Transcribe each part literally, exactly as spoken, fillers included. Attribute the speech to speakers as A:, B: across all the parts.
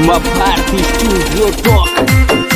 A: uma parte Studio Talk.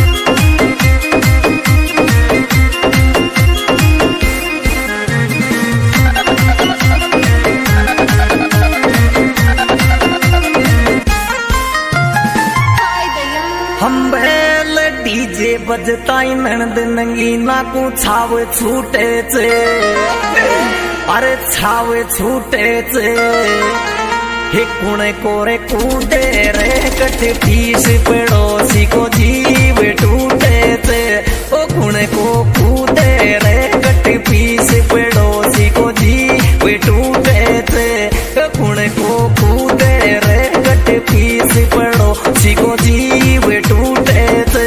B: हम बैल DJ बजता नंद नंगीना को छाव छूटे चे, अरे छाव छूटे चे। हे कुणे कोरे कूदे रे कट फीस पड़ोसी को जीव टूटे चे। ओ कुणे को कूदे रे कट फीस पड़ोसी को जीव टूटे चे। कुणे को कूदे रे कट फीस पड़ोसी को जीव टूटे थे।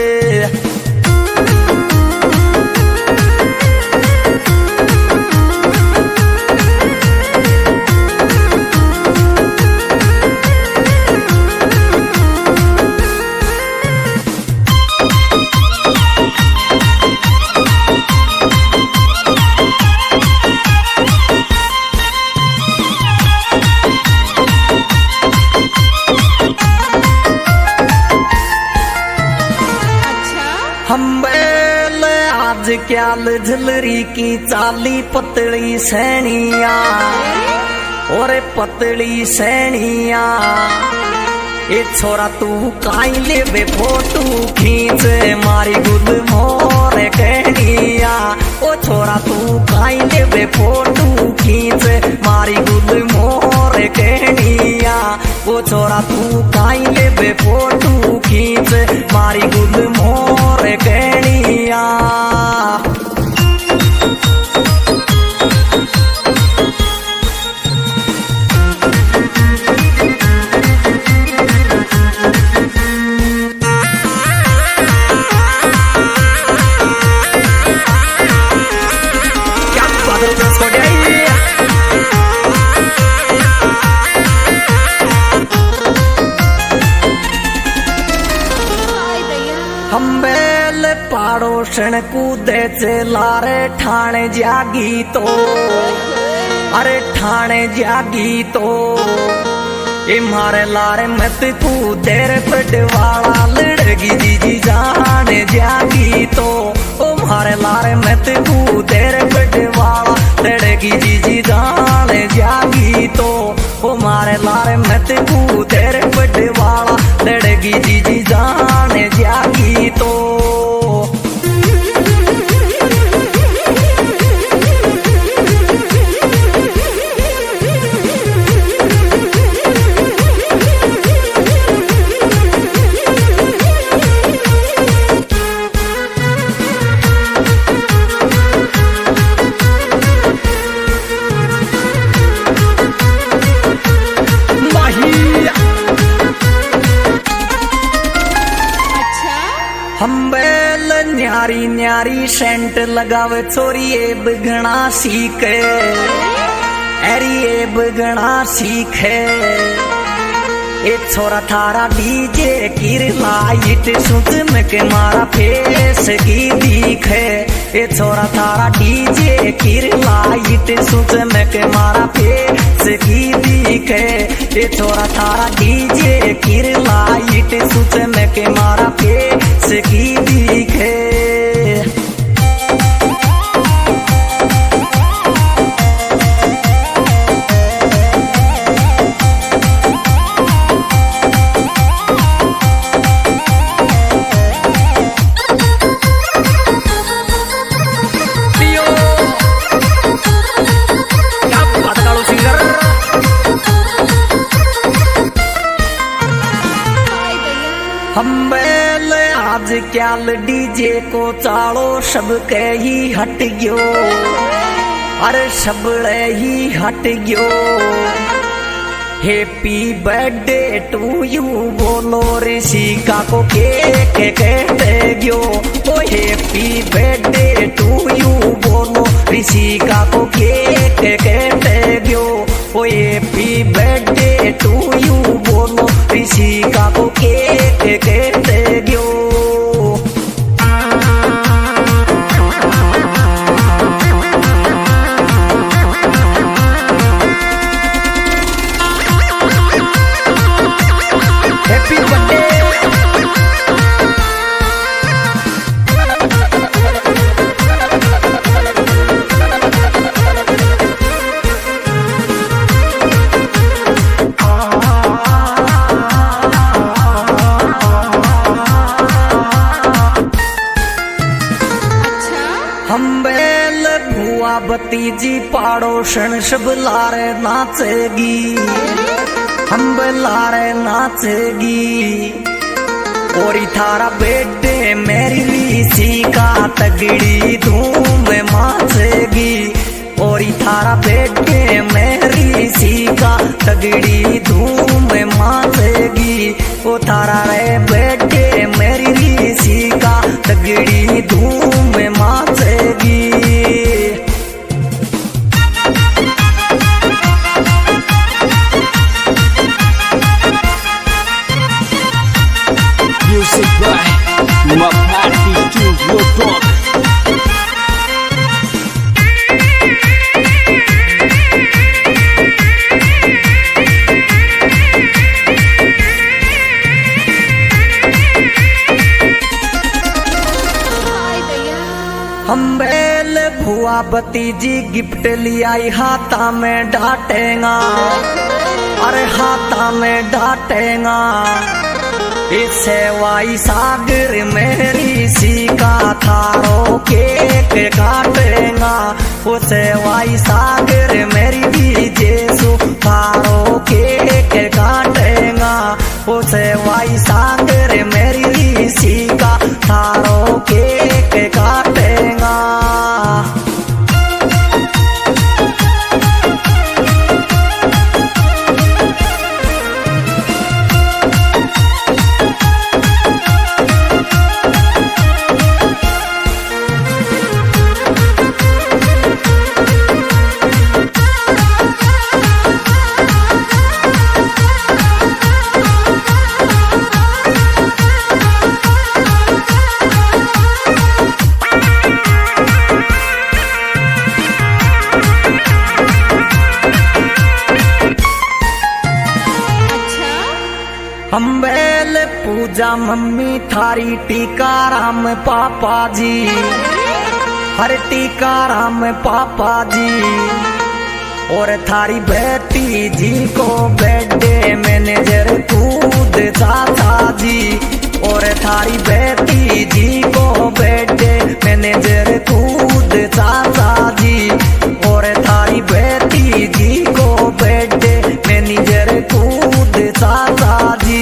B: हम बैल आज क्याल झलरी की चाली पतली सैनिया, और पतली सैनिया। ए छोरा तू काई ले बे फोटू खींच मारी गुद मोर कहनिया। ओ छोरा तू काई ले बे फोटू खींच मारी गुद मोर कहनिया। ओ छोरा तू काई ले बे फोटू खींच मारी गुद मोर कहनिया। हम बैल पाड़ोशन कूदे चे लारे ठाणे जागी तो, अरे ठाणे जागी तो। ए मारे लारे मत कूदे रे पटवाला लड़गी दीदी जाने जागी तो। ओ मारे लारे मत कूदे रे पटवाला लड़गी दीदी जाने जागी तो। ओ मारे लारे मत कूदे रे पटवाला लड़गी दीदी जाने जागी तो। हम बैल न्यारी न्यारी सेंट लगावे छोरिए बगना सीखे, अरे बगना सीखे। ए छोरा थारा डीजे किर लाइट सुन के मारा फेस की दिखे। ए छोरा थारा डीजे किर लाइट सुन के मारा फेस की दिखे। ए छोरा थारा डीजे किर लाइट सुन के मारा फेस की दिखे। हम बैल आज क्याल डीजे को चालो सबके ही हट गयो, अरे सबले ही हट गयो। हैप्पी बर्थडे टू यू बोलो ऋषिका को केक कहते गयो। ओ हैप्पी बर्थडे टू यू बोलो ऋषिका को केक कहते गयो। ओ हैप्पी बर्थडे टू यू बोलो ऋषिका को केक कहते गयो। हैप्पी बर्थडे भुआ भतीजी पाड़ोशन सब लारे नाचेगी, हम लारे नाचेगी। और थारा बेटे मेरी लीसी का तगड़ी धूम माचेगी, और थारा बेटे मेरी सी का तगड़ी धूम माचेगी। ओ थारा रे बेटे मेरी लीसी का तगड़ी धूम माचेगी।
A: Music by Mapati Studio Talk.
B: हम बेल भुआ भतीजी गिफ्ट लियाई हाथा में डांटेगा, अरे हाथा में डांटेगा। इसे वाई सागर मेरी सी का थारो केक काटेगा, उसे वाई सागर मेरी जेसु थारो केक काटेगा, उसे वाई सागर मेरी सी का थारो केक काटेगा। हम बेल पूजा मम्मी थारी टीका राम पापा जी, हर टीका राम पापा जी। और थारी बेटी जी को बेटे मैनेजर कूद चाचा जी, और थारी बेटी जी को बेटे मैनेजर कूद चाचा जी, और थारी बेटी जी को बेटे मैनेजर कूद चाचा जी।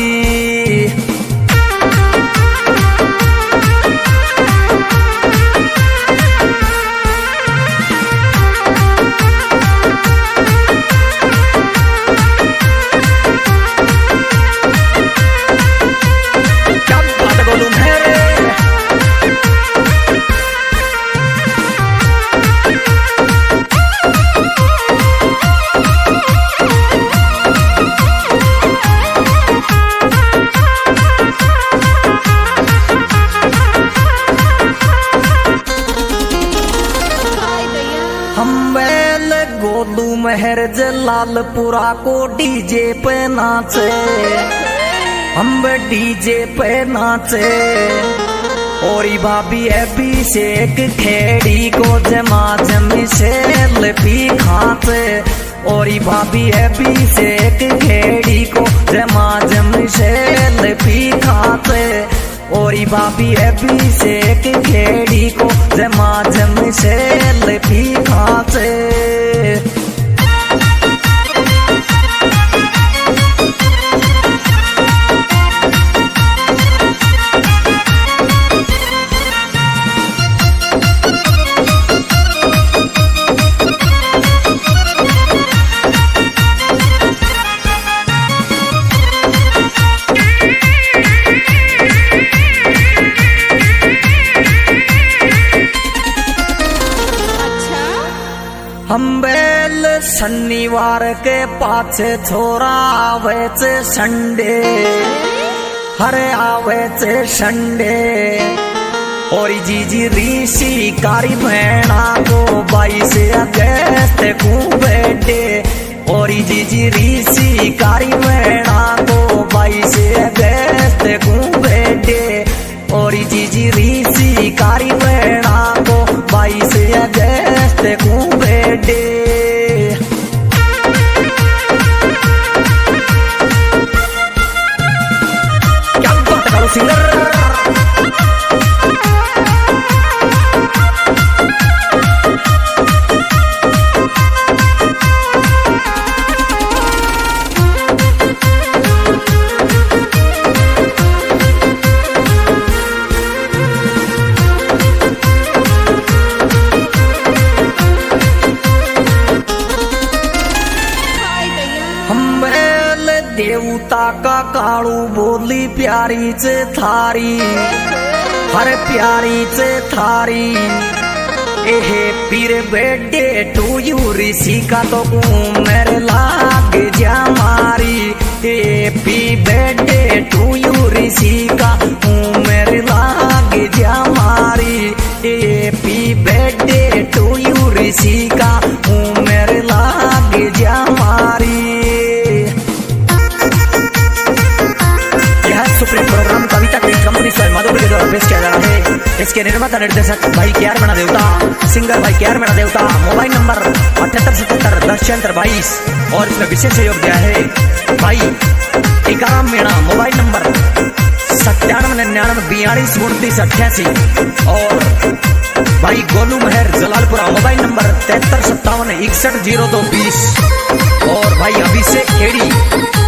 B: हम बैल गोलू मेहर जलालपुरा को डीजे पे नाचे, हम डीजे पे नाचे। और भाभी अभिषेक खेड़ी को जमा जमी से लपी खाते, और भाभी अभिषेक खेड़ी को जमा जमी से लपी खाते, और भाभी अभिषेक खेड़ी को जमा जमी से लपी खाते। हम बेल शनिवार के पाछे छोरा आवे चे संडे, हरे आवे चे संडे। और जीजी ऋषि कारी भेणा को बाईस अगस्त को बेटे, और जीजी ऋषि कारी भेणा को बाईस अगस्त को बेटे, और जीजी ऋषि कारी भेणा को बाईस अगस्त को बेटे। क्या बात करो सिंगर। बूता का कालू बोली प्यारी चे थारी हर प्यारी चे थारी एहे पीर बेडे टू यू ऋषि का तो मेरे लाग जा मारी A P Bede two you ऋषि का मेरे लाग जा मारी A P Bede two you ऋषि का मेरे लाग जा मारी। यह सुप्रीम प्रोग्राम कविता की कंपनी स्वयं माधुरी के द्वारा पेश किया जा रहा है। इसके निर्माता निर्देशक भाई के आर मीणा देवता, सिंगर भाई के आर मीणा देवता। मोबाइल नंबर अठहत्तर सतहत्तर दस छिहत्तर बाईस और इसमें विशेष सहयोग दिया है भाई इकाराम मीणा। मोबाइल नंबर सत्तानवे निन्यानवे बयालीस उनतीस अट्ठासी और भाई गोलू मेहर जलालपुरा। मोबाइल नंबर तिहत्तर सत्तावन इकसठ जीरो दो बीस और भाई अभिषेक खेड़ी